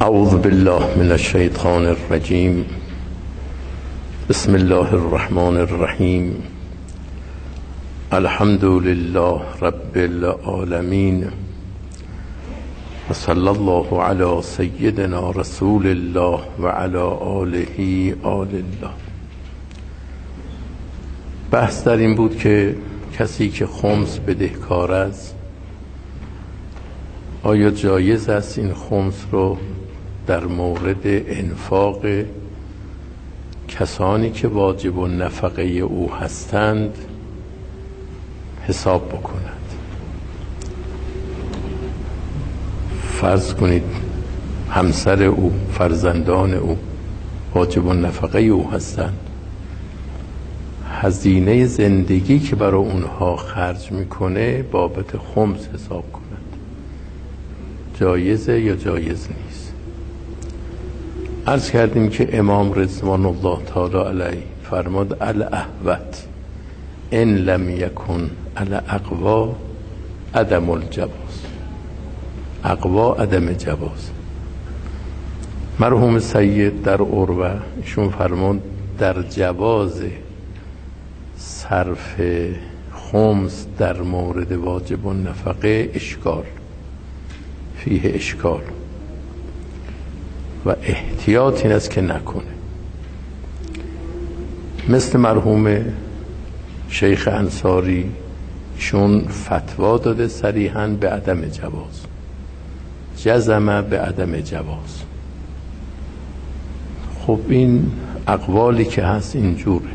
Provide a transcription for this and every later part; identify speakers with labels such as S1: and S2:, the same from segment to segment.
S1: اعوذ بالله من الشیطان الرجیم. بسم الله الرحمن الرحیم. الحمد لله رب العالمین و صلی الله علی سیدنا رسول الله و علی آله آل الله. بحث در این بود که کسی که خمس بدهکار است، آیا جایز است این خمس رو در مورد انفاق کسانی که واجب النفقه او هستند حساب بکند؟ فرض کنید همسر او، فرزندان او واجب النفقه او هستند، هزینه زندگی که برای اونها خرج میکنه بابت خمس حساب کند. جایزه یا جایز نیست؟ عرض کردیم که امام رضوان الله تعالی علیه فرماد الاحوط ان لم یکن الاقوا عدم الجواز. اقوا عدم جواز. مرحوم سید در عروه ایشون فرمود در جواز صرف خمس در مورد واجب النفقه اشکال، فیه اشکال و احتیاط این است که نکنه. مثل مرحوم شیخ انصاری ایشون فتوا داده صریحاً به عدم جواز، جزم به عدم جواز. خب این اقوالی که هست اینجوره.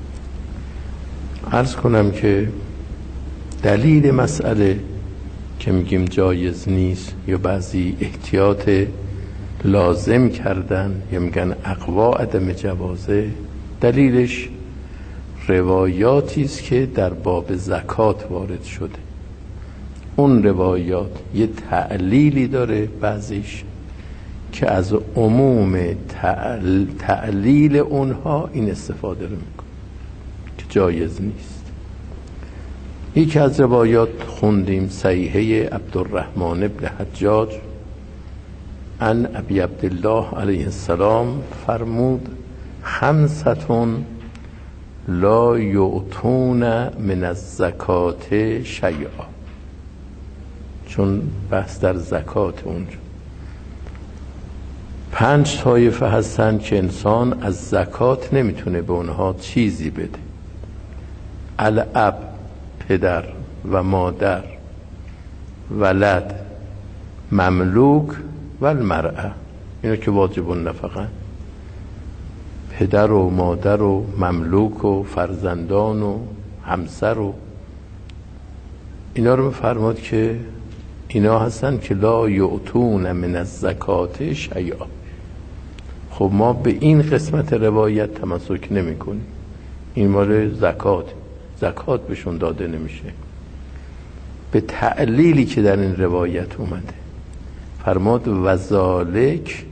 S1: عرض کنم که دلیل مسئله که میگیم جایز نیست یا بعضی احتیاط لازم کردن یا میگن اقوا عدم جوازه، دلیلش روایاتی است که در باب زکات وارد شده. اون روایات یه تعلیلی داره بعضیش که از عموم تعلیل اونها این استفاده رو میکنه که جایز نیست. یکی از روایات خوندیم صحیحه عبدالرحمن ابن حجاج عن ابی عبدالله علیه السلام فرمود خمستون لا یعطون من الزکات شیئا. چون بحث در زکات اونجا 5 طایفه هستن که انسان از زکات نمیتونه به اونها چیزی بده. الاب پدر و مادر، ولد، مملوک و المرأه. اینا که واجب النفقه، پدر و مادر و مملوک و فرزندان و همسر و اینا رو فرمود که اینا هستن که لا یعطون من الزکات شیئا. خب ما به این قسمت روایت تمسک نمی کنیم. این مال زکات بهشون داده نمیشه. به تعلیلی که در این روایت اومده فرماد وذالک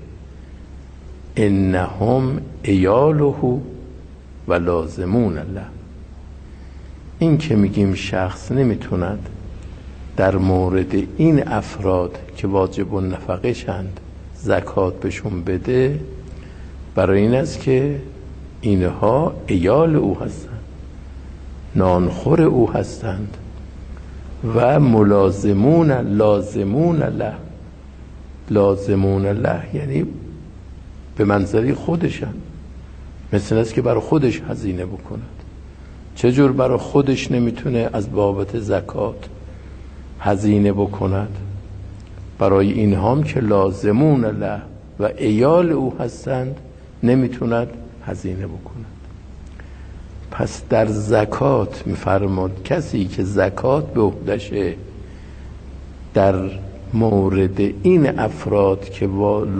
S1: انهم عیاله و لازمون له. این که میگیم شخص نمیتوند در مورد این افراد که واجب النفقه شند زکات بهشون بده، برای این است که اینها عیال او هستند، نانخور او هستند و لازمون له. لازمون له یعنی به منزله خودشن، مثل است که برای خودش هزینه بکند. چجور برای خودش نمیتونه از بابت زکات هزینه بکند؟ برای این هم که لازمون له و عیال او هستند نمیتوند هزینه بکند. پس در زکات میفرماد کسی که زکات به عهدشه در مورد این افراد که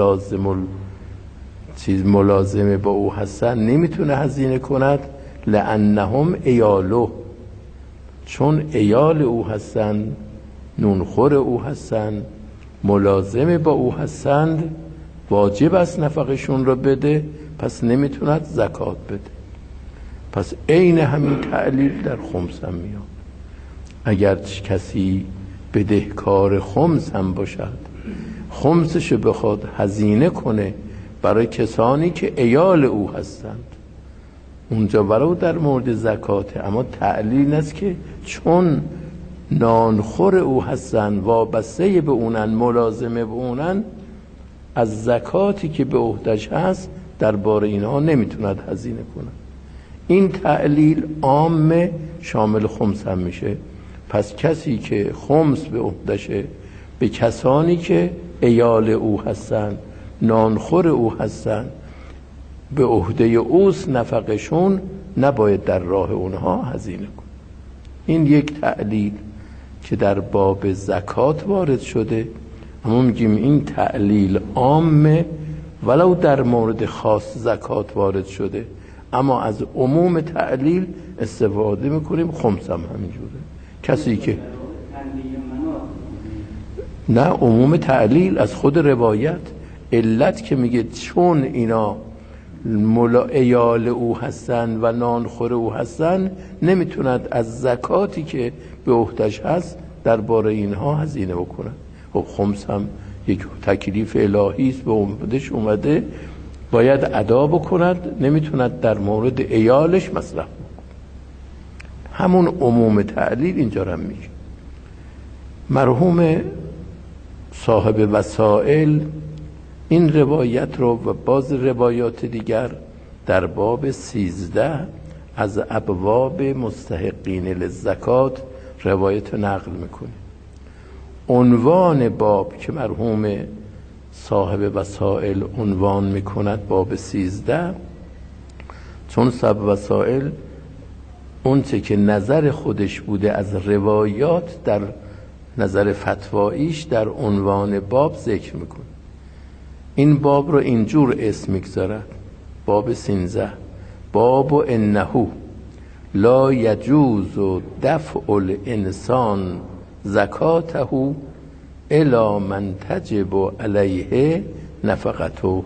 S1: ملازمه با او هستن نمیتونه هزینه کند، لانهم عیاله، چون عیال او هستند، نونخور او هستند، ملازمه با او هستند، واجب است نفقشون رو بده، پس نمیتوند زکات بده. پس عین همین تعلیل در خمس هم میاد. اگر کسی بدهکار خمس هم باشد خمسش بخواد هزینه کنه برای کسانی که عیال او هستند، اونجا برای در مورد زکاته. اما تعلیل است که چون نانخور او هستن، وابسته به اونن، ملازمه به اونن، از زکاتی که به عهده‌اش هست درباره اینها نمیتوند هزینه کنه. این تعلیل عام شامل خمس هم میشه. پس کسی که خمس به عهده‌شه، به کسانی که عیال او هستن، نانخور او هستن، به عهده اوست نفقشون، نباید در راه اونها هزینه کن. این یک تعلیل که در باب زکات وارد شده. اما میگیم این تعلیل عامه، ولو در مورد خاص زکات وارد شده، اما از عموم تعلیل استفاده میکنیم. خمس هم همینجوره. کسی که نه، عموم تعلیل از خود روایت، علت که میگه چون اینا عیال او هستن و نانخور او هستن، نمیتوند از زکاتی که به عهده‌اش هست درباره اینها هزینه بکنن. خب خمس هم یک تکلیف الهی است، به عهده‌اش اومده، باید ادا بکند، نمیتوند در مورد عیالش مصرف بکند. همون عموم تعلیل اینجا هم میگه. مرحوم صاحب وسائل این روایت رو و باز روایات دیگر در باب 13 از ابواب مستحقین للزکات روایت نقل میکنه. عنوان باب که مرحوم صاحب وسائل عنوان میکند باب 13، چون صاحب وسائل اونچه که نظر خودش بوده از روایات در نظر فتواییش در عنوان باب ذکر میکنه. این باب رو اینجور اسم میگذارد، باب 13، باب انه لا یجوز دفع الانسان زکاته الی من تجب علیه نفقته.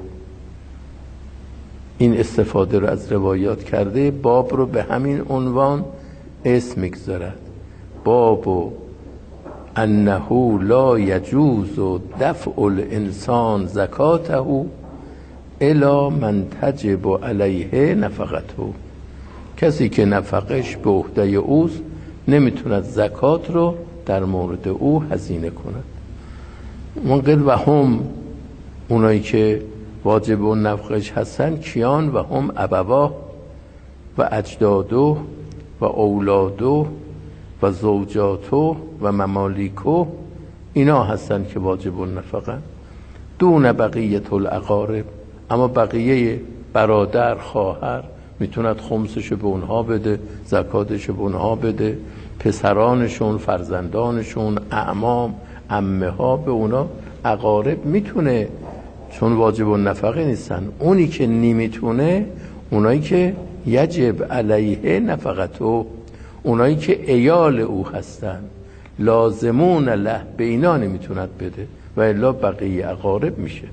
S1: این استفاده رو از روایات کرده، باب رو به همین عنوان اسم میگذارد، باب انه لا یجوز دفع الانسان زکاته الی من تجب علیه نفقته. کسی که نفقش به عهده اوست نمیتوند زکات رو در مورد او هزینه کند. منقل و هم اونایی که واجب و نفقش هستن کیان؟ و هم ابواه و اجداده و اولاده و زوجاته و ممالیکه، اینا هستن که واجب و نفقن، دون بقیه الاقارب. اما بقیه برادر، خواهر میتوند خمسشو به اونها بده، زکاتشو به اونها بده، پسرانشون، فرزندانشون، اعمام، عمه ها به اونا اقارب میتونه، چون واجب النفقه نیستن. اونی که نمیتونه، اونایی که یجب علیه نفقته، اونایی که عیال او هستن، لازمون له، به اینا نمیتوند بده و الا بقیه اقارب میشه.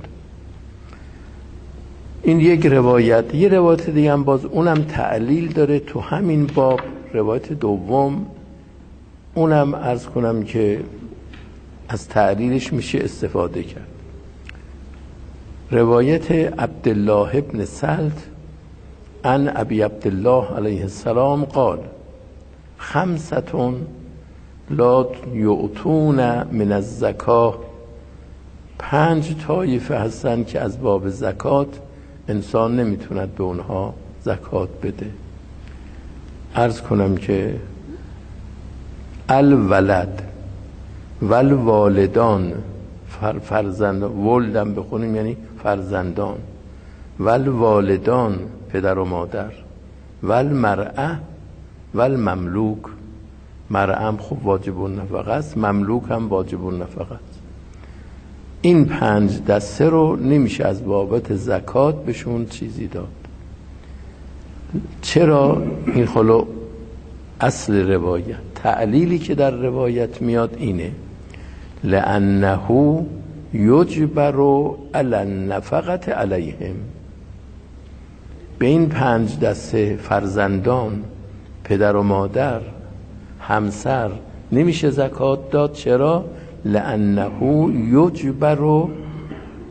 S1: این یک روایت. یه روایت دیگه هم باز اونم تعلیل داره تو همین باب، روایت دوم، اونم عرض کنم که از تعلیلش میشه استفاده کرد. روایت عبدالله ابن سلت عن ابی عبدالله علیه السلام قال خمسة لا یعطون من الزکاه. 5 طایفه هستن که از باب زکات انسان نمیتوند به اونها زکات بده. عرض کنم که الولد والوالدان، فرزند، ولدم بخونیم یعنی فرزندان، والوالدان پدر و مادر، والمرأه والمملوک. مرأه هم خوب واجب النفقه است، مملوک هم واجب النفقه است. این 5 دسته رو نمیشه از بابت زکات بهشون چیزی داد. چرا؟ این خلو اصل روایت، تعلیلی که در روایت میاد اینه، لانه یجبر علی النفقه علیهم. به این 5 دسته فرزندان، پدر و مادر، همسر نمیشه زکات داد. چرا؟ لانه یجبر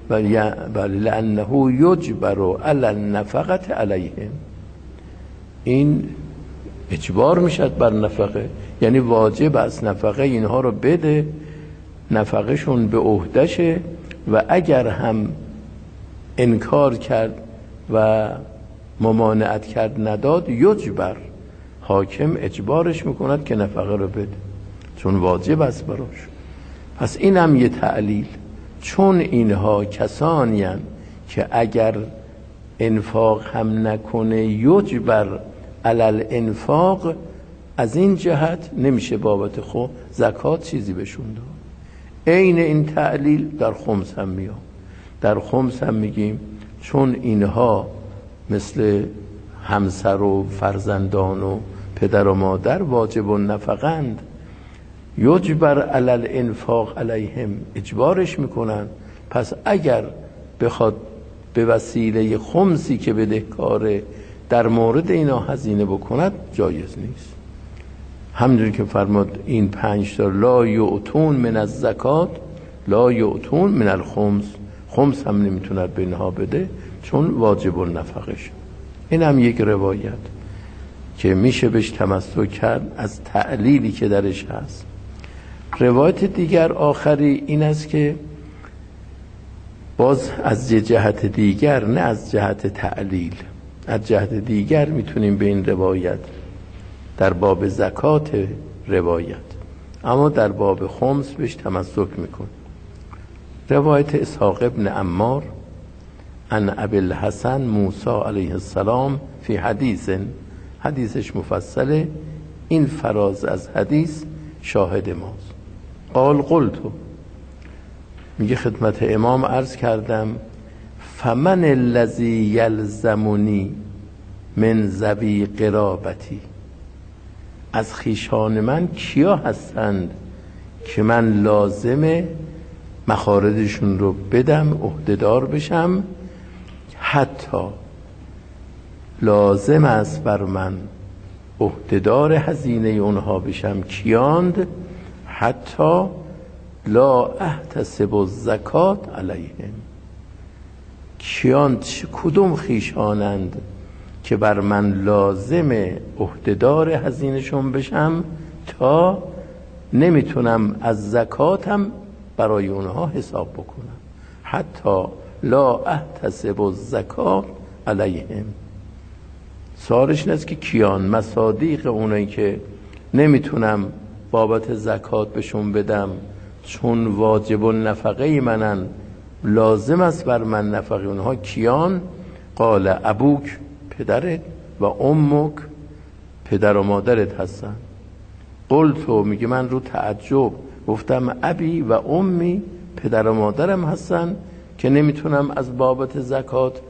S1: لانه یجبر علی النفقه علیهم، این اجبار میشد بر نفقه، یعنی واجب از نفقه اینها رو بده، نفقهشون به عهدشه، و اگر هم انکار کرد و ممانعت کرد نداد، یجبر، حاکم اجبارش میکند که نفقه رو بده، چون واجب است براش. پس این هم یه تعلیل، چون اینها کسانی هستند که اگر انفاق هم نکنه یجبر علی الانفاق، از این جهت نمیشه بابت خود زکات چیزی بهشون داد. عین این تعلیل در خمس هم میاد. در خمس هم میگیم چون اینها مثل همسر و فرزندان و پدر و مادر واجب و نفقند، یجبر علی الانفاق علیهم، اجبارش میکنن، پس اگر بخواد به وسیله خمسی که بدهکاره در مورد اینا هزینه بکند جایز نیست. همونجوری که فرمود این 5 تا لا یعطون من الزکات لا یعطون من الخمس، خمس هم نمیتوند به اینها بده چون واجب النفقش. این هم یک روایت که میشه بهش تمسک کرد از تعلیلی که درش هست. روایت دیگر آخری این است که باز از جهت دیگر، نه از جهت تعلیل، از جهت دیگر میتونیم به این روایت در باب زکات روایت، اما در باب خمس بهش تمسک میکنیم. روایت اسحاق ابن عمار عن ابی الحسن موسی علیه السلام فی حدیثش مفصله، این فراز از حدیث شاهد ماست. قلتو، میگه خدمت امام عرض کردم فمن الذی یلزمنی من ذوی قرابتی، از خیشان من کیا هستند که من لازمه مخارجشون رو بدم، عهدهدار بشم، حتی لازم است بر من عهدهدار هزینه اونها بشم، کیاند؟ حتی لا احتسب الزکات علیهم، کیان کدوم خیشانند که بر من لازمه عهدهدار هزینه‌شون بشم تا نمیتونم از زکاتم برای اونها حساب بکنم، حتی لا احتسب الزکات علیهم. سوالش این است که کیان؟ مصادیق اونایی که نمیتونم بابت زکات بهشون بدم چون واجب النفقه منن، لازم است بر من نفقه اونها، کیان؟ قال ابوک، پدرت، و امک، پدر و مادرت هستن. قلتو، میگه من رو تعجب گفتم ابی و امی، پدر و مادرم هستن که نمیتونم از بابت زکات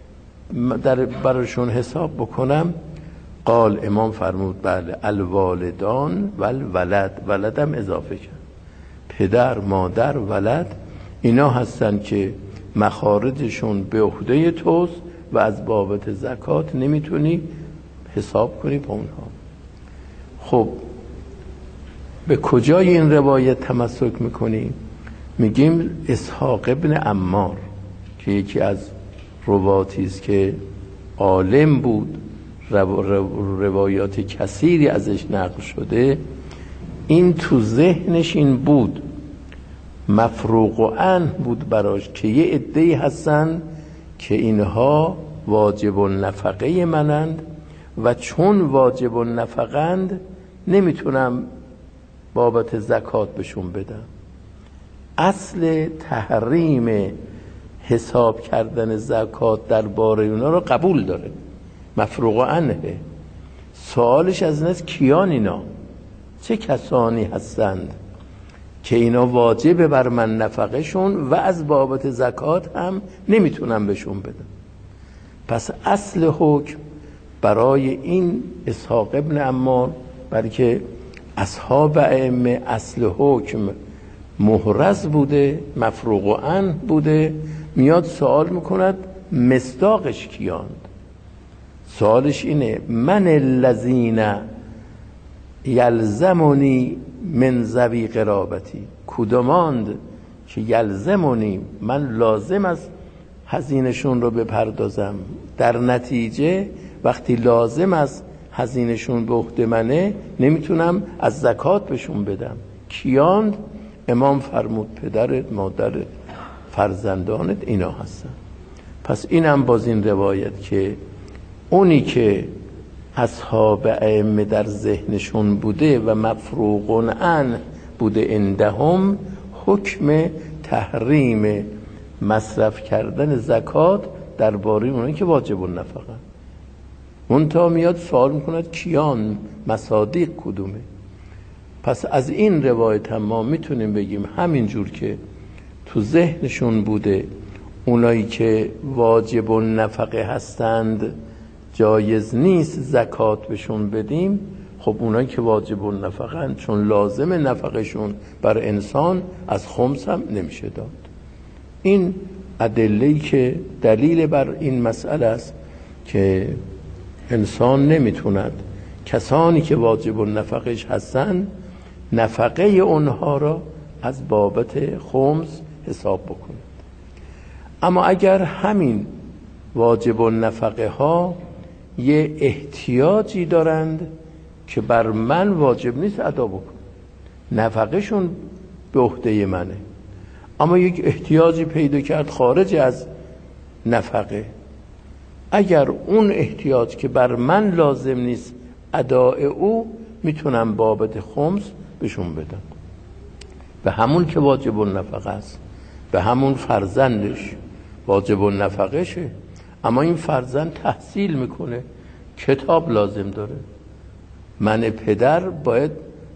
S1: براشون حساب بکنم. قال، امام فرمود بله، الوالدان و الولد، ولدم اضافه کرد، پدر، مادر، ولد، اینا هستن که مخارجشون به عهده توست و از بابت زکات نمیتونی حساب کنی با اونها. خب به کجای این روایت تمسک میکنیم؟ میگیم اسحاق ابن عمار که یکی از رواتی است که عالم بود، روایات کثیری ازش نقل شده، این تو ذهنش این بود، مفروغ عنه بود براش که یه عده‌ای هستن که اینها واجب النفقه منند و چون واجب النفقند نمیتونم بابت زکات بهشون بدم. اصل تحریم حساب کردن زکات در باره اونا رو قبول داره، مفروغ عنه. سوالش از این است کیان اینا؟ چه کسانی هستند که اینا واجب بر من نفقه شون و از بابت زکات هم نمیتونم بهشون بدم؟ پس اصل حکم برای این اسحاق ابن عمار، بلکه اصحاب ائمه، اصل حکم محرز بوده، مفروغ عنه بوده. میاد سوال میکند مصداقش کیاند؟ سوالش اینه من الذین یلزمنی من ذوی قرابتی، کداماند که یلزمونی، من لازم از هزینه‌شون رو بپردازم، در نتیجه وقتی لازم از هزینه‌شون به عهده منه نمیتونم از زکات بهشون بدم. کیان؟ امام فرمود پدرت، مادرت، فرزندانت، اینا هستن. پس اینم باز این روایت که اونی که اصحاب ائمه در ذهنشون بوده و مفروغ عن بوده عندهم، حکم تحریم مصرف کردن زکات درباره اونایی که واجب النفقه. منتها میاد سوال میکند کیان؟ مصادیق کدومه؟ پس از این روایت هم ما میتونیم بگیم همینجور که تو ذهنشون بوده اونایی که واجب النفقه هستند جایز نیست زکات بهشون بدیم، خب اونایی که واجب النفقه هستند چون لازم نفقشون بر انسان از خمس هم نمیشه داد. این ادله‌ای که دلیل بر این مسئله است که انسان نمیتوند کسانی که واجب النفقش هستند نفقه اونها را از بابت خمس حساب بکنه. اما اگر همین واجب النفقه ها یه احتیاجی دارند که بر من واجب نیست ادا بکنم، نفقهشون به عهده منه، اما یک احتیاجی پیدا کرد خارج از نفقه، اگر اون احتیاج که بر من لازم نیست اداء او، میتونم بابت خمس بهشون بدم. به همون که واجب النفقه است، به همون فرزندش واجب النفقه شه، اما این فرزند تحصیل میکنه، کتاب لازم داره، من پدر باید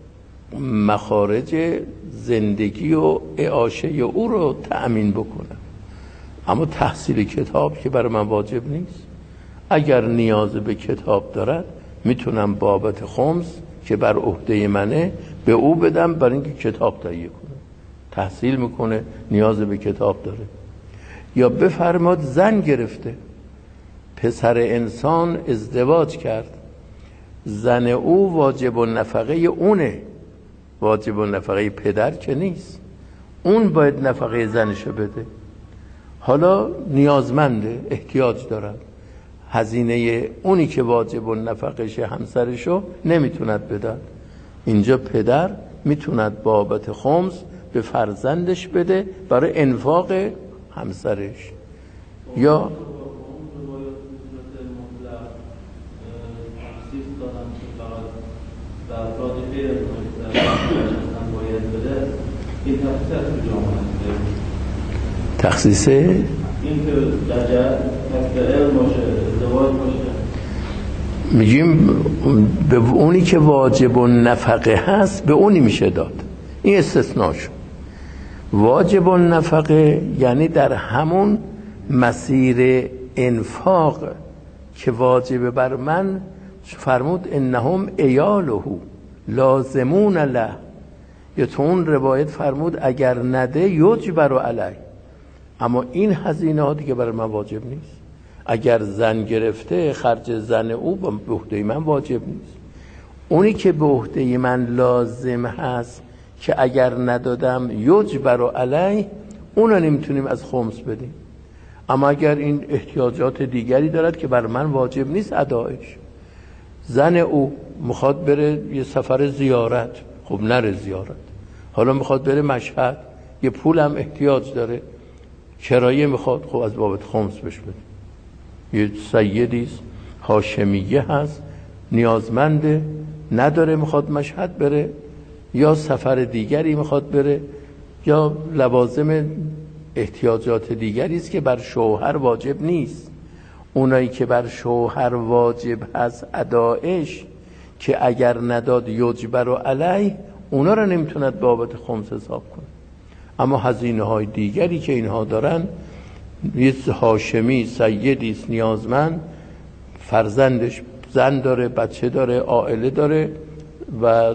S1: مخارج زندگی و اعاشه او رو تأمین بکنم، اما تحصیل کتاب که برای من واجب نیست. اگر نیاز به کتاب دارد میتونم بابت خمس که بر عهده منه به او بدم، برای اینکه کتاب تهیه کنه، تحصیل میکنه، نیاز به کتاب داره. یا بفرماد زن گرفته، پسر انسان ازدواج کرد، زن او واجب النفقه اونه، واجب النفقه پدر که نیست، اون باید نفقه زنشو بده. حالا نیازمنده، احتیاج دارد، هزینه اونی که واجب النفقه همسرشو نمیتوند بداد، اینجا پدر میتوند بابت خمس به فرزندش بده برای انفاق همسرش. یا تخصیص این که در علم باشه، ازدواج باشه، میگیم به اونی که واجب النفقه هست به اونی میشه داد، این استثناش. واجب النفقه یعنی در همون مسیر انفاق که واجب بر من، فرمود انهم عیاله لازمون له، یا تو اون روایت فرمود اگر نده یجبر علیه، اما این هزینه ها دیگه برای من واجب نیست. اگر زن گرفته خرج زن او به عهده من واجب نیست، اونی که به عهده من لازم هست که اگر ندادم یجبر علیه، اونو نمیتونیم از خمس بدیم. اما اگر این احتیاجات دیگری دارد که بر من واجب نیست ادایش، زن او میخواد بره یه سفر زیارت، خب نره زیارت، حالا میخواد بره مشهد، یه پول هم احتیاج داره، کرایه میخواد، خب از بابت خمس بش بده. یه سیدیست هاشمیه هست، نیازمنده، نداره، میخواد مشهد بره، یا سفر دیگری میخواد بره، یا لوازم احتیاجات دیگری است که بر شوهر واجب نیست. اونایی که بر شوهر واجب هست ادایش، که اگر نداد یجبر علیه، اونا رو نمیتوند بابت خمس حساب کنه. اما هزینه های دیگری که اینها دارن، یه هاشمی سیدی است نیازمند، فرزندش زن داره، بچه داره، عائله داره و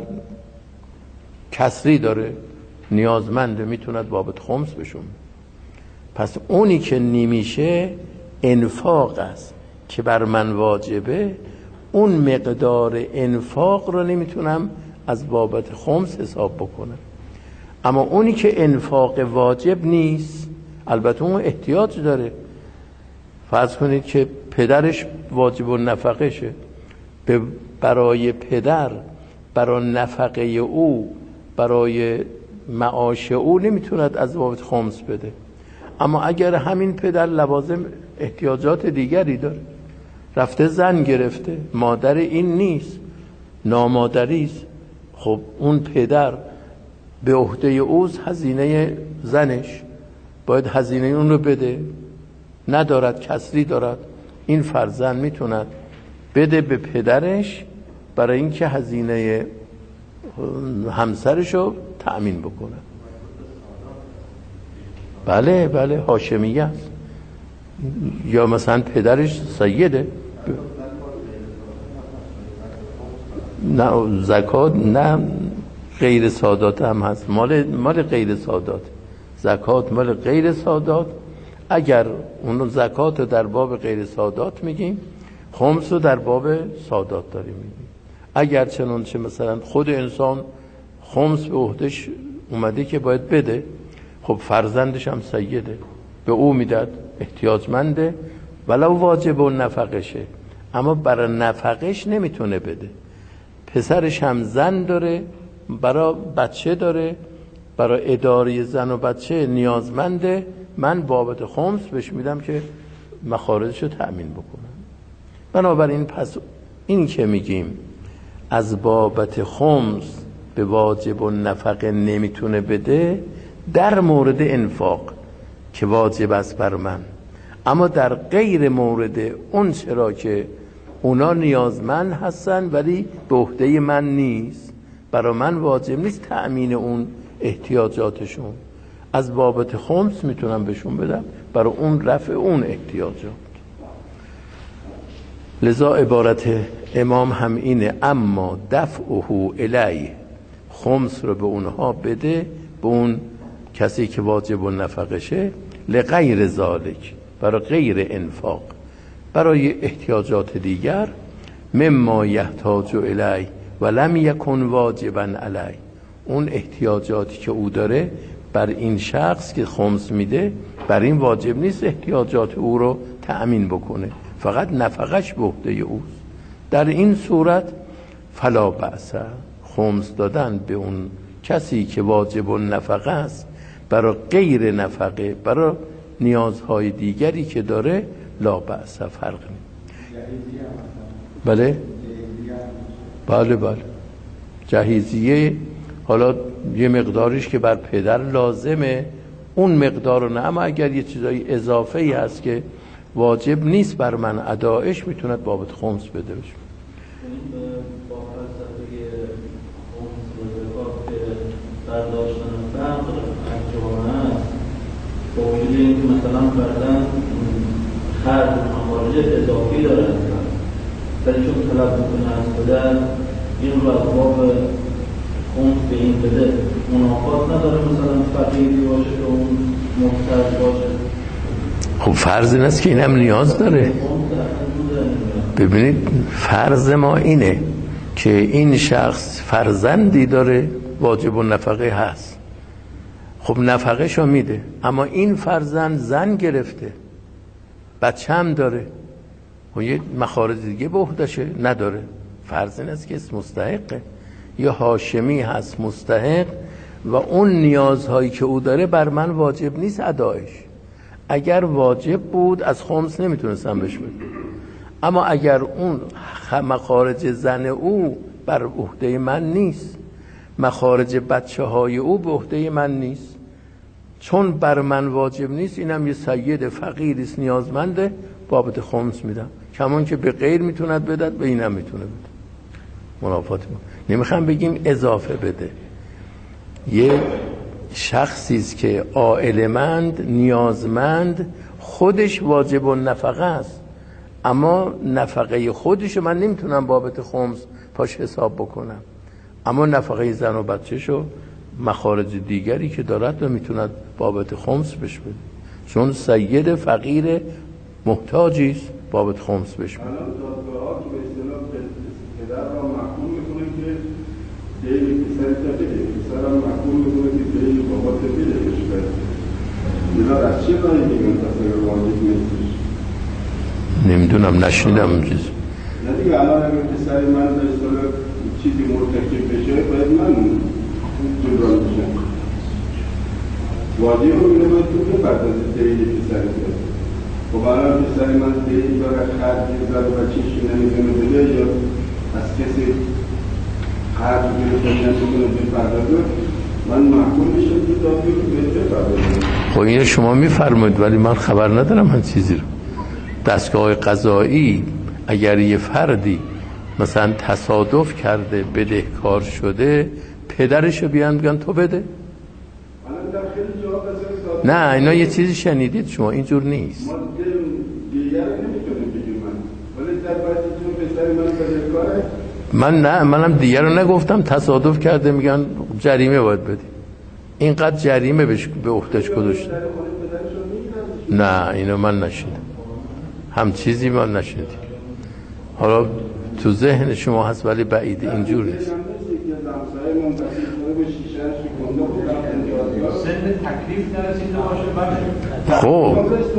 S1: کسری داره، نیازمنده، میتوند بابت خمس بشون. پس اونی که نمیشه انفاق است که بر من واجبه، اون مقدار انفاق رو نمیتونم از بابت خمس حساب بکنم. اما اونی که انفاق واجب نیست، البته اون احتیاج داره. فرض کنید که پدرش واجب النفقه شه، برای پدر، برای نفقه او، برای معاش او نمیتوند از بابت خمس بده. اما اگر همین پدر لوازم احتیاجات دیگری داره، رفته زن گرفته، مادر این نیست، نامادریست، خب اون پدر به عهده اوست هزینه زنش، باید هزینه اون رو بده. ندارد، کسری دارد، این فرزند میتوند بده به پدرش برای اینکه هزینه همسرش رو تأمین بکنه. بله بله، هاشمیه است. یا مثلا پدرش سیده، نه زکات، نه غیر سادات هم هست، مال غیر سادات. زکات مال غیر سادات. اگر اون زکات رو در باب غیر سادات میگیم، خمس رو در باب سادات داریم میگیم. اگر چنانچه مثلا خود انسان خمس به عهدهش اومده که باید بده، خب فرزندش هم سیده، به او میداد، احتیاجمنده، ولو واجب و نفقشه، اما برای نفقش نمیتونه بده. پسرش هم زن داره، برای بچه داره، برای اداره زن و بچه نیازمنده، من بابت خمس بهش میدم که مخارجش رو تأمین بکنم. بنابراین پس این که میگیم از بابت خمس به واجب و نفقه نمیتونه بده، در مورد انفاق که واجب است بر من، اما در غیر مورد اون چرا که اونا نیازمند هستن ولی به عهده من نیست، برای من واجب نیست تأمین اون احتیاجاتشون، از بابت خمس میتونم بهشون بدم برای اون رفع اون احتیاجات. لذا عبارت امام هم اینه، اما دفعه الیه، خمس رو به اونها بده، به اون کسی که واجب و نفقشه، لغیر ذالک، برای غیر انفاق، برای احتیاجات دیگر، مما یحتاج الیه ولم یکن واجبا علیه، اون احتیاجاتی که او داره بر این شخص که خمس میده، بر این واجب نیست احتیاجات او رو تأمین بکنه، فقط نفقش به عهده اوست. در این صورت فلا بأس، خمس دادن به اون کسی که واجب النفقه است برای غیر نفقه، برای نیازهای دیگری که داره، لا بأس، فرق نیست. بله بله بله، جهیزیه حالا یه مقداریش که بر پدر لازمه، اون مقدار رو نه، اما اگر یه چیزای اضافه ای هست که واجب نیست بر من ادایش، میتوند بابت خمس بده بشه.
S2: با فلسفه خمس و زکات که برداشتن فقر انجامه است، با وجود اینکه مثلا فرزند خرج مخارج اضافی داره، ولی چون طلب میکنه از پدر این رو از باب خمس به این بده، منافات نداره مثلا فقیری باشه که اون محتاج باشه.
S1: خب فرض این است که اینم نیاز داره. ببینید فرض ما اینه که این شخص فرزندی داره، واجب النفقه هست، خب نفقه شو میده، اما این فرزند زن گرفته، بچه هم داره و یه مخارج دیگه به عهده‌شه نداره. فرض این است که مستحقه، یا هاشمی هست مستحق، و اون نیازهایی که او داره بر من واجب نیست ادایش. اگر واجب بود از خمس نمیتونستم بهش بدم، اما اگر اون مخارج زن او بر عهده من نیست، مخارج بچه های او به عهده من نیست، چون بر من واجب نیست، اینم یه سید فقیریست نیازمنده، بابت خمس میدم، کمان که به غیر میتوند بدد، به اینم میتونه بده. منافات ما نمیخوام بگیم اضافه بده. یه شخصیست که عائلمند، نیازمند، خودش واجب النفقه است، اما نفقه خودشو من نمیتونم بابت خمس پاش حساب بکنم، اما نفقه زن و بچه‌شو، مخارج دیگری که دارد رو میتوند بابت خمس بش بده، چون سید فقیر محتاجیست، بابت خمس بش بده.
S3: پدر را محکوم میکنه که دیگه پسر محکوم میکنه که دیگه مخاطبی کشور اینا از چه رایی دیگه منتصر واجب نیستش؟
S1: نمیدونم، نشنیدم اون چیز.
S3: نه دیگه الان اگر پسر من به اصطلاح چیزی مرتکب بشه باید من جبران بشم. واجب رو اینه باید تو بپردازی دلیل پسر داره. خب الان پسر من دلیل داره، خرجی داره، بچه‌شی نمی‌تونه بده یا از کسی خرج نمی‌تونه بپردازه، من محکوم میشم که دادی رو بپردازم.
S1: خب اینو شما میفرمایید ولی من خبر ندارم من چیزی رو. دستگاه قضایی اگر یه فردی مثلا تصادف کرده بدهکار شده، پدرشو بیان بگن تو بده. نه اینا یه چیزی شنیدید شما، اینجور نیست.
S3: ما دیگر نمیتونیم بگیم ولی در بعضی جور پسر من بدهکاره.
S1: من نه، منم دیگر رو نگفتم. تصادف کرده میگن جریمه باید بدی. اینقدر جریمه به عهده‌اش گذاشته. نه اینو من نشیدم، هم چیزی من نشیدم. حالا تو ذهن شما هست ولی بعید، اینجور نیست.
S2: سن تکلیف نرسیده باشه.
S1: خب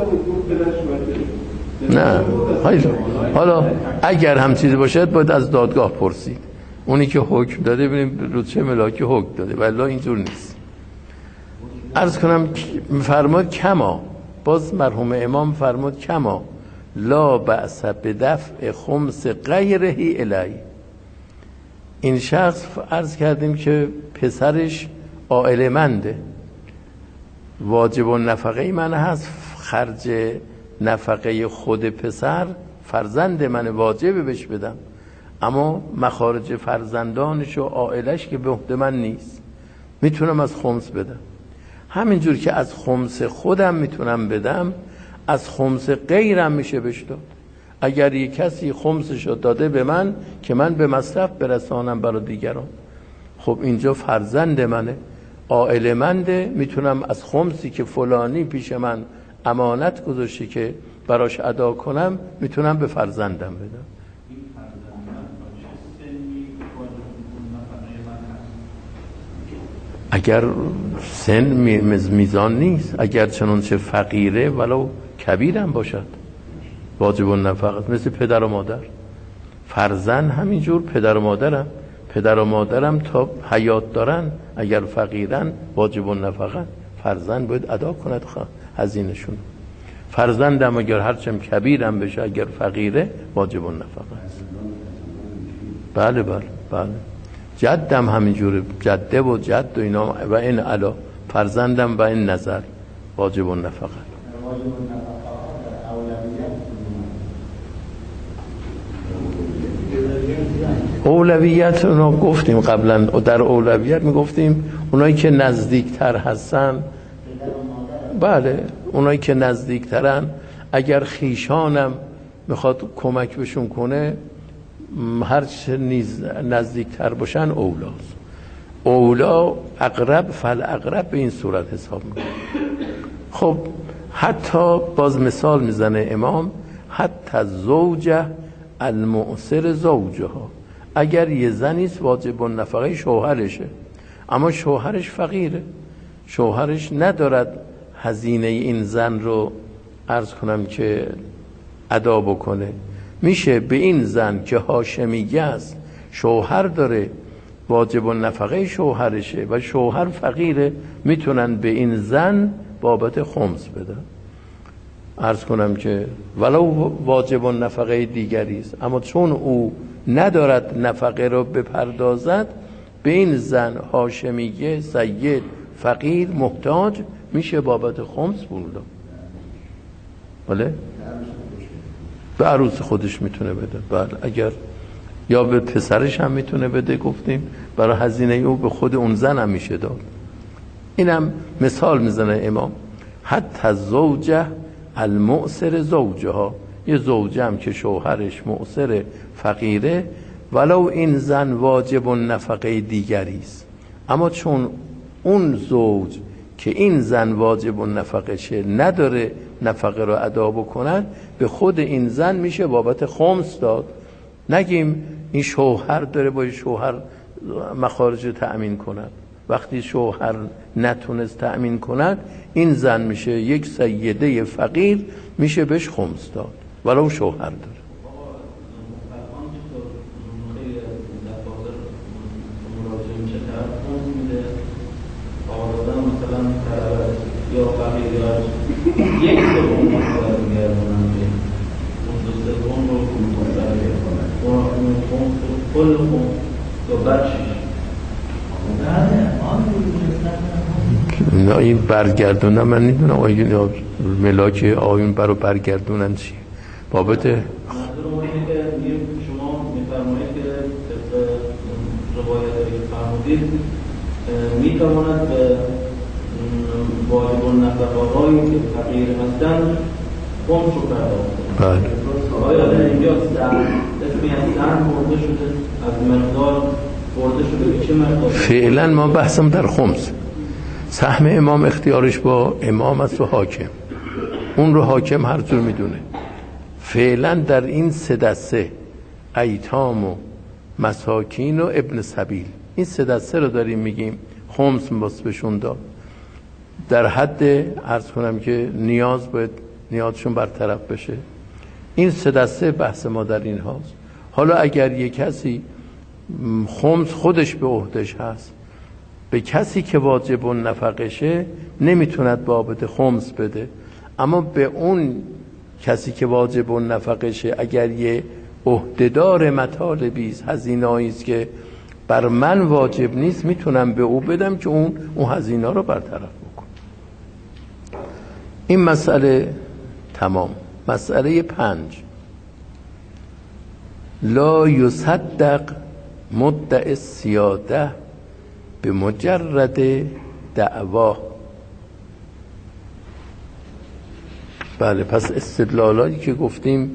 S1: نه حالا اگر هم چیزی باشه باید از دادگاه پرسید، اونی که حکم داده ببینیم رو چه ملاکی حکم داده، ولی اینجور نیست. عرض کنم فرمود کما، باز مرحوم امام فرمود کما لا بأس بدفع خمس غیره الی. این شخص عرض کردیم که پسرش عائله منده، واجب النفقه من هست، خرج نفقه خود پسر فرزند من واجبه بهش بدم، اما مخارج فرزندانش و عائلش که به عهده من نیست، میتونم از خمس بدم. همینجور که از خمس خودم میتونم بدم، از خمس غیرم میشه بهش داد. اگر یک کسی خمسشو داده به من که من به مصرف برسانم برای دیگران، خب اینجا فرزند منه، عائله منده، میتونم از خمسی که فلانی پیش من امانت گذاشته که براش ادا کنم، میتونم به فرزندم بدم. اگر سن میزان نیست، اگر چنانچه فقیره ولو کبیرم باشد واجب النفقه، مثل پدر و مادر. فرزند همینجور، پدر و مادرم تا حیات دارن اگر فقیرن واجب النفقه، فرزند باید ادا کند هزینه‌شون. فرزندم اگر هرچم کبیرم بشه اگر فقیره واجب النفقه. بله بله بله. جدم همینجوره، جده و جد و اینا و این علا، فرزندم و این نظر واجب النفقه. اولویت رو گفتیم قبلا، در اولویت میگفتیم اونایی که نزدیکتر هستن، بله اونایی که نزدیکترن، اگر خیشانم میخواد کمک بشون کنه هر چه نزدیکتر باشن اولاست. اولا اقرب فالاقرب به این صورت حساب میکنه. خب حتی باز مثال میزنه امام، حتی زوجه المعسر زوجها، اگر یه زنیست واجب النفقه شوهرشه، اما شوهرش فقیره، شوهرش ندارد هزینه این زن رو عرض کنم که ادا بکنه، میشه به این زن که هاشمیه است، شوهر داره، واجب النفقه شوهرشه و شوهر فقیره، میتونن به این زن بابت خمس بدن. عرض کنم که ولو واجب النفقه دیگری است، اما چون او ندارد نفقه رو بپردازد، به این زن هاشمیه، سید، فقیر، محتاج، میشه بابت خمس بوده. بله؟ به عروس خودش میتونه بده، بله، اگر یا به پسرش هم میتونه بده، گفتیم برای هزینه او به خود اون زن هم میشه داد. اینم مثال میزنه امام، حتی زوجه المعسر زوجها، یه زوجه هم که شوهرش معسر فقیره، ولو این زن واجب النفقه دیگری است، اما چون اون زوج که این زن واجب النفقه شه نداره نفقه رو ادا بکنن، به خود این زن میشه بابت خمس داد. نگیم این شوهر داره با شوهر مخارج رو تأمین کند، وقتی شوهر نتونست تأمین کند، این زن میشه یک سیده فقیر، میشه بهش خمس داد ولو شوهر داره.
S2: یا فقیرات یک سوم مصرف می‌گردونن که اون دو سوم رو مصرف می‌کنن، اون کل خون یا بخشش.
S1: نه این برگردوندن من نمیدونم آیا ملاک آیون برای برگردوندن چیه بابت.
S2: منظور ما اینه که شما می‌فرمایید که طبق روایتی که فرمودید می‌تواند به واجب النفقه‌هایی که فقیر هستند خمس رو پرداخت کنند. آیا در اینجا اسمی از سهم برده شده، از مقدار برده شده، به چه مقدار؟
S1: فعلا ما بحثم در خمس. سهم امام اختیارش با امام است و حاکم، اون رو حاکم هر جور میدونه. فعلا در این سه دسته ایتام و مساکین و ابن سبیل، این سه دسته رو داریم میگیم خمس باز بهشون داد، در حد عرض کنم که نیاز باید نیازشون برطرف بشه. این سه دسته بحث ما در این هاست. حالا اگر یک کسی خمس خودش به عهدش هست، به کسی که واجب النفقشه نمیتوند بابت خمس بده، اما به اون کسی که واجب النفقشه اگر یه عهدهدار مطالبی است، هزینه‌ای است که بر من واجب نیست، میتونم به او بدم که اون هزینه رو برطرف بکنه. این مسئله تمام. مسئله 5 لا یصدق مدعی السیاده به مجرد دعوا. بله، پس استدلالاتی که گفتیم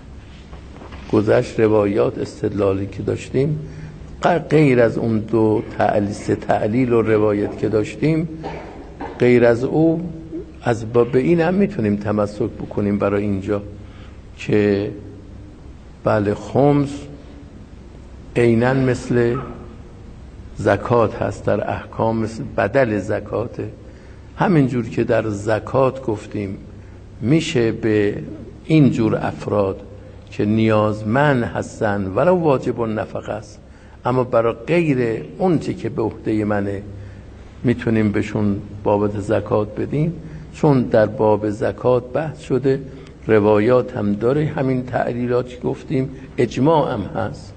S1: گذشت، روایات استدلالی که داشتیم، غیر از اون دو تعلیل و روایت که داشتیم، غیر از او از باب این هم میتونیم تمسک بکنیم برای اینجا که بله خمس عیناً مثل زکات هست، در احکام مثل بدل زکاته. همینجور که در زکات گفتیم میشه به این جور افراد که نیازمند هستن ولو واجب النفقه است، اما برای غیر اون چی که به عهده منه میتونیم بهشون بابت زکات بدیم. چون در باب زکات بحث شده، روایات هم داره، همین تعلیلاتی گفتیم، اجماع هم هست.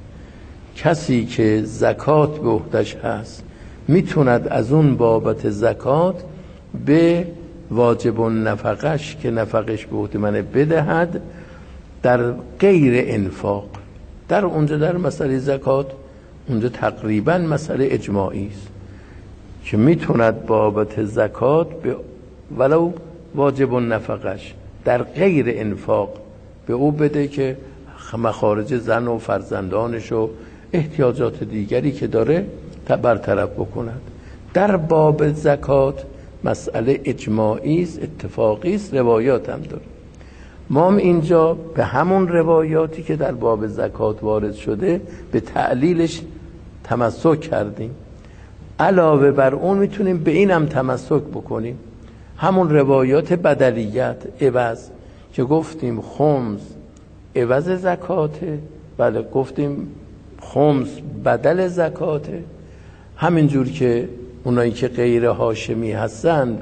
S1: کسی که زکات به عهدش هست میتوند از اون بابت زکات به واجب النفقش که نفقش به عهده منه بدهد در غیر انفاق. در اونجا در مسئله زکات اونجا تقریبا مسئله اجماعی است که میتوند بابت زکات به ولو واجب النفقش در غیر انفاق به او بده که مخارج زن و فرزندانش و احتیاجات دیگری که داره برطرف بکند. در باب زکات مسئله اجماعی است، اتفاقی است، روایات هم داره. ما هم اینجا به همون روایاتی که در باب زکات وارد شده به تعلیلش تمسک کردیم. علاوه بر اون میتونیم به این هم تمسک بکنیم، همون روایات بدلیت، عوض، که گفتیم خمس عوض زکاته، بله گفتیم خمس بدل زکاته. همینجور که اونایی که غیر هاشمی هستند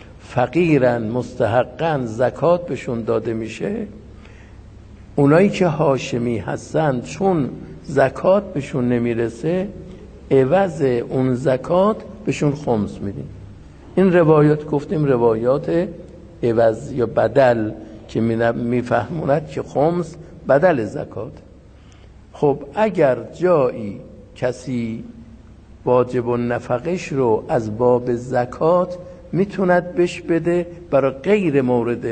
S1: فقیرن مستحقن زکات بهشون داده میشه، اونایی که هاشمی هستند چون زکات بهشون نمیرسه عوض اون زکات بهشون خمس میدیم. این روایات گفتیم روایات عوض یا بدل که میفهموند که خمس بدل زکات. خب اگر جایی کسی واجب النفقش رو از باب زکات میتوند بش بده برای غیر مورد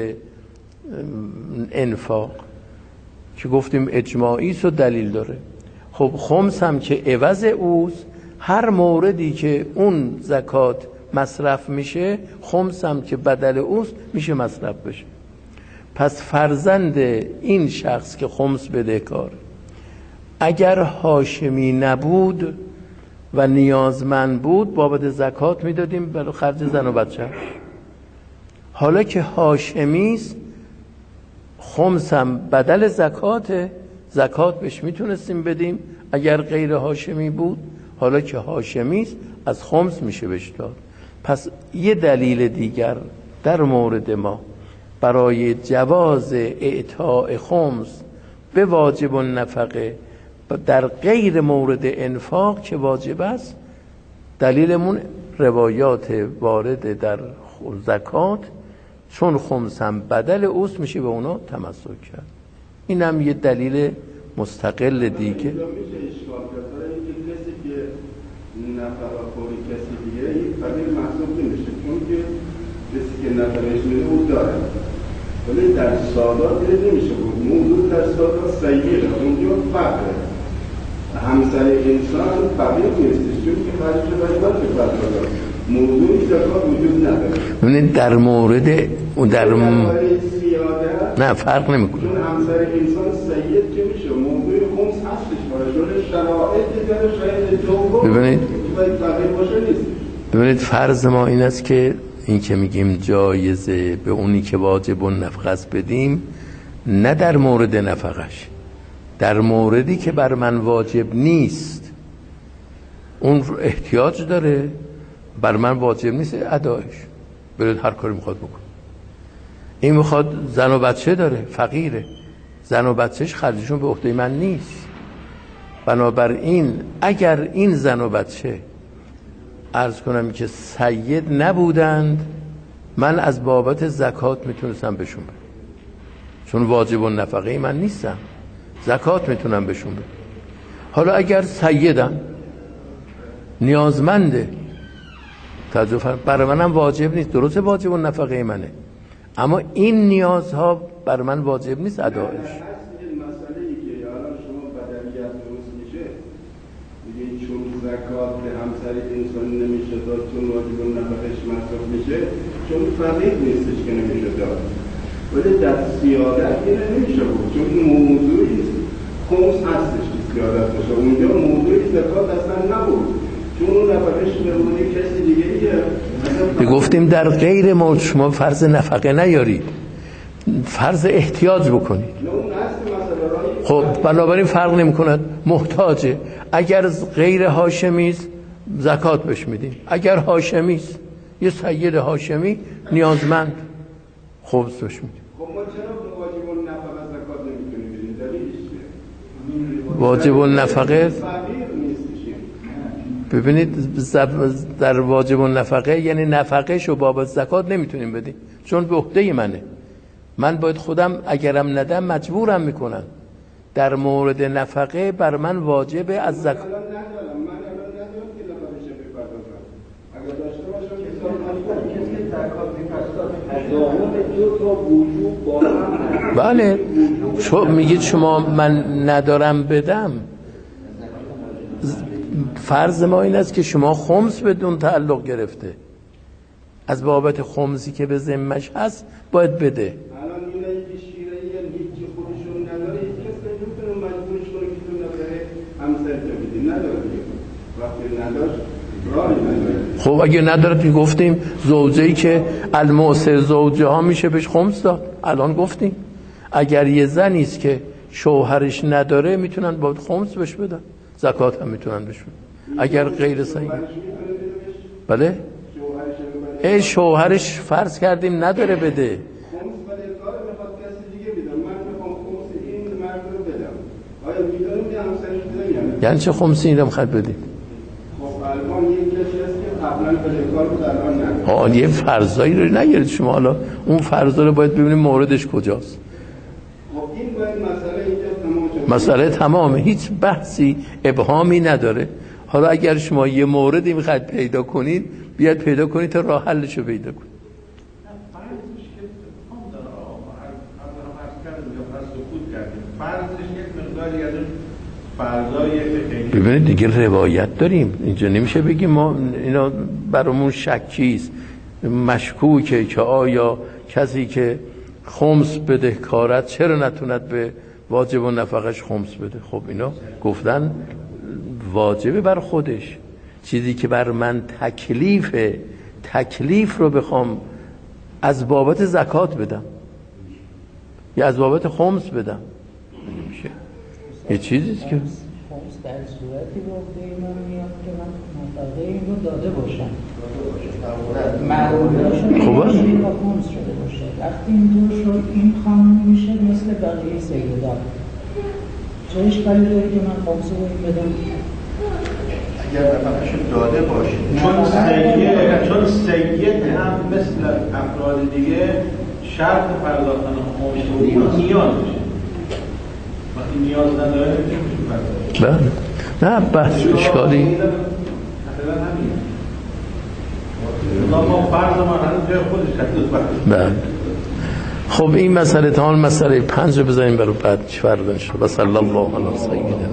S1: انفاق که گفتیم اجماعی و دلیل داره. خب خمس هم که عوض اوست، هر موردی که اون زکات مصرف میشه خمس هم که بدل اوست میشه مصرف بشه. پس فرزند این شخص که خمس بدهکار اگر هاشمی نبود و نیازمند بود بابت زکات میدادیم برای خرج زن و بچه. حالا که هاشمی است خمس هم بدل زکاته، زکات بهش میتونستیم بدیم. اگر غیر هاشمی بود، حالا که هاشمی است از خمس میشه بهش داد. پس یه دلیل دیگر در مورد ما برای جواز اعطاء خمس به واجب النفقه در غیر مورد انفاق که واجب است، دلیلمون روایات وارد در زکات، چون خمس هم بدل اوست میشه به اونا تمسک کرد. این هم یه دلیل مستقل دیگه.
S3: میشه اشکال کرد اینکه کسی که نفقه خوری کسی دیگه این فقیر محسوب نمیشه، چون که کسی که نفقهش میده او داره، ولی در سادات نمیشه بود. موضوع در سادات سیگیره، اونجا فقره. همسر انسان فقیر نیستش، چون که خرجش باید که فقره موضوعی زکات وجود نداره.
S1: ببینید در مورد
S3: سیاده
S1: نه فرق نمیکنه،
S3: چون همسر انسان سید که میشه موضوع خمس هستش باشه، چون شرایطی داره شاید دوم
S1: ببینید
S3: باید فقیر باشه نیست.
S1: ببینید فرض ما این است که این که میگیم جایزه به اونی که واجب النفقه است بدیم، نه در مورد نفقش، در موردی که بر من واجب نیست، اون احتیاج داره، بر من واجب نیست ادایش، برید هر کاری میخواد بکن. این میخواد زن و بچه داره، فقیره، زن و بچهش خرجشون به عهده من نیست. بنابراین اگر این زن و بچه عرض کنم که سید نبودند، من از بابت زکات میتونستم بهشون بدم، چون واجب النفقه من نیستم، زکات میتونم بهشون بدم. حالا اگر سیدن نیازمنده، برای منم واجب نیست، درسته واجب النفقه منه، اما این نیازها برای من واجب نیست ادایش.
S3: این مسئله‌ای که الان شما بدلیت درست میشه، میگه چون زکات به همسر انسان نمیشه داد، چون واجب النفقهش محسوب میشه، چون فقیر نیستش که نمیشه داد. ولی در سیادت اینه نمیشه بود، چون موضوعی خمس هستش که سیادت باشه، اونجا موضوعی زکات اصلا نبود، چون اون نفقهش به کسی دیگه
S1: گفتیم در غیر مورد شما فرض نفقه نیارید، فرض احتیاج بکنید. خب بنابراین فرق نمی کند، محتاجه. اگر غیر هاشمی است زکات بهش میدیم، اگر هاشمی است یه سید هاشمی نیازمند خمس بهش میدیم.
S3: خب ما چرا واجب النفقه زکات نمیتونیم بدیم؟ دلیلش چیه؟
S1: واجب النفقه ببینید در واجب النفقه یعنی نفقهش و بابت زکات نمیتونیم بدیم، چون به عهده منه، من باید خودم اگرم ندم مجبورم میکنن. در مورد نفقه بر من واجبه از زکات. بله میگید شما من ندارم بدم، فرض ما این است که شما خمس بدون تعلق گرفته، از بابت خمسی که به ذمش هست باید بده.
S3: الان اینه که شیره هیچی خودشون نداره، هیچ کس نمیتونه مجبورش کنه که تو نداره همسر بدی، نداره وقتی نداشت راهی نداره.
S1: خب اگه نداره که گفتیم زوجه‌ای که المعسر زوجه ها میشه بهش خمس داد، الان گفتیم اگر یه زنی است که شوهرش نداره میتونن با خمس بهش بدن، زکات هم میتونن بهش بدن. اگر غیر صحیح بله شوهرش فرض کردیم نداره بده، یعنی چه خمسی این رو میخواد بدیم؟
S3: خب الان یک کسی هست که قبلا بدهکار بود الان نه،
S1: یه فرضایی رو نگیرید شما، حالا اون فرضا رو باید ببینیم موردش کجاست.
S3: خب این باید مسئله اینجا تمام
S1: مسئله تمامه، هیچ بحثی ابهامی نداره. حالا اگر شما یه موردی میخواید پیدا کنید بیاد پیدا کنید تا راه حلش رو پیدا کنید. ببینید دیگه روایت داریم اینجا، نمیشه بگیم ما اینا برامون شکیست، مشکوکه که آیا کسی که خمس بده کارت چرا نتوند به واجب و نفقش خمس بده. خب اینا گفتن واجبه بر خودش، چیزی که بر من تکلیف رو بخوام از بابت زکات بدم یا از بابت خمس بدم، نمیشه. یه چیزیست که
S4: خمس در صورتی گفته ایمان میاد که من نفقه این رو داده باشم، معمولاشون
S1: خوبه؟
S4: خمس شده باشه. وقتی اینطور شد این خانم میشه مثل بقیه سیدان. چه اشکالی داره که من خمس رو این بدم؟
S5: اگر نفقهشون داده باشه،
S2: چون سید هم مثل افراد دیگه شرط پرداختن خمس رو نیاز میشه. وقتی نیاز نداره نمیشه پرداخت.
S1: بله نه بحث اشکالی
S2: مثلا همین ما فرض ما هنوز جای خودش تکلیف.
S1: بله خب این مسئله تا حال مسئله 5 رو بذاریم برای بعد فردا ان شاء الله. صلی الله علی سیدنا